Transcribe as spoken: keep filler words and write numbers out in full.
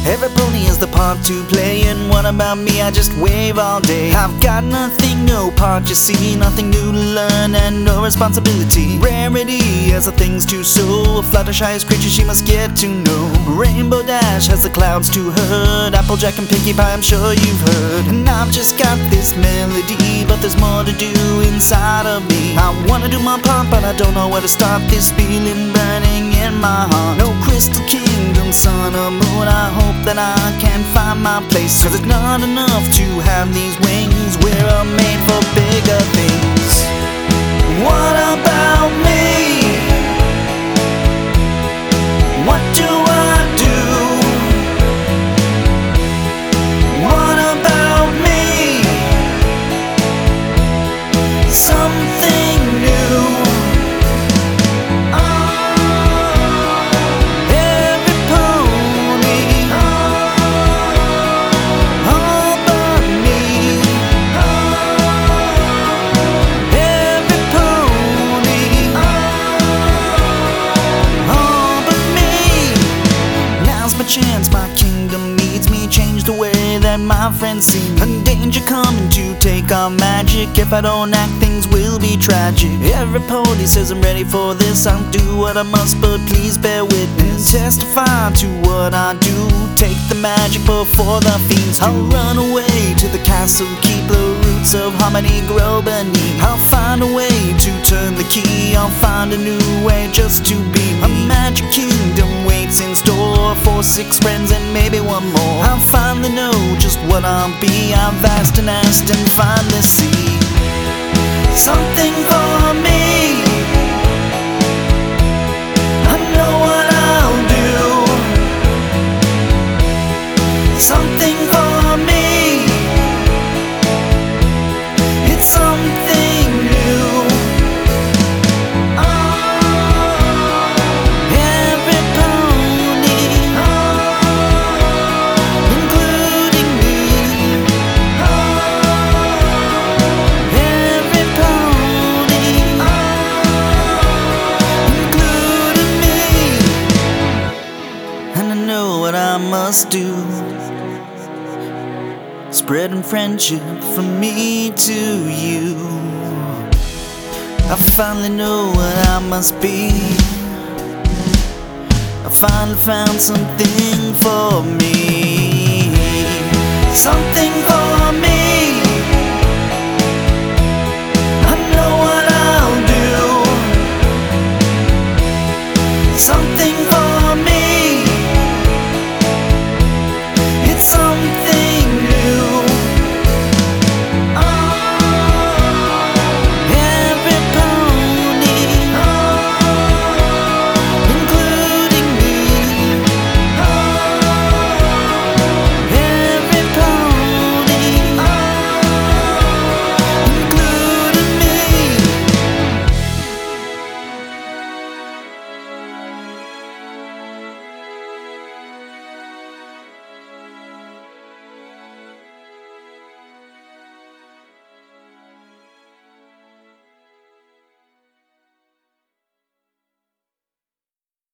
Every pony has the part to play, and what about me? I just wave all day. I've got nothing, no part you see, nothing new to learn and no responsibility. Rarity has the things to sow, a Fluttershy's creature she must get to know. Rainbow Dash has the clouds to herd, Applejack and Pinkie Pie I'm sure you've heard. And I've just got this melody, but there's more to do inside of me. I wanna do my part, but I don't know where to start. This feeling burning in my heart. No Crystal Kingdom, sun or moon, I hope that I can find my place. Cause it's not enough to have these wings, we're all made for bigger things. What about me? What do I do? What about me? Something new. Chance, my kingdom needs me. Change the way that my friends see me. A danger coming to take our magic. If I don't act, things will be tragic. Every pony says I'm ready for this. I'll do what I must, but please bear witness. Testify to what I do. Take the magic before the fiends do. I'll run away to the castle, keep the roots of harmony grow beneath. I'll find a way to turn the key. I'll find a new way just to be me. A magic kingdom waits in store for six friends and maybe one more. I'll finally know just what I'll be. I've asked and asked and finally see something for me. I know what I'll do. Something for me. It's something new. I must do, spreading friendship from me to you. I finally know what I must be. I finally found something for me. Something for me.